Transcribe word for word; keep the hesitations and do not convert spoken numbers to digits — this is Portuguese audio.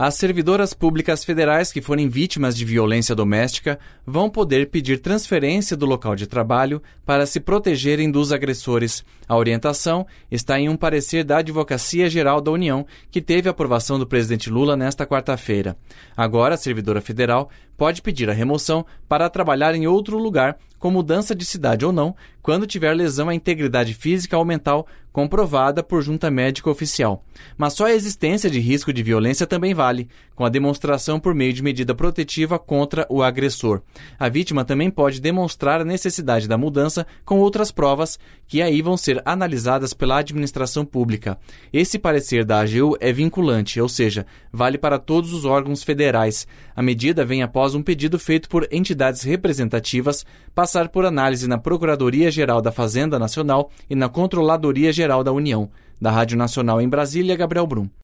As servidoras públicas federais que forem vítimas de violência doméstica vão poder pedir transferência do local de trabalho para se protegerem dos agressores. A orientação está em um parecer da Advocacia Geral da União, que teve aprovação do presidente Lula nesta quarta-feira. Agora, a servidora federal pode pedir a remoção para trabalhar em outro lugar, com mudança de cidade ou não, quando tiver lesão à integridade física ou mental comprovada por junta médica oficial. Mas só a existência de risco de violência também vale, com a demonstração por meio de medida protetiva contra o agressor. A vítima também pode demonstrar a necessidade da mudança com outras provas, que aí vão ser analisadas pela administração pública. Esse parecer da A G U é vinculante, ou seja, vale para todos os órgãos federais. A medida vem após um pedido feito por entidades representativas passar por análise na Procuradoria-Geral da Fazenda Nacional e na Controladoria-Geral da União. Da Rádio Nacional em Brasília, Gabriel Brum.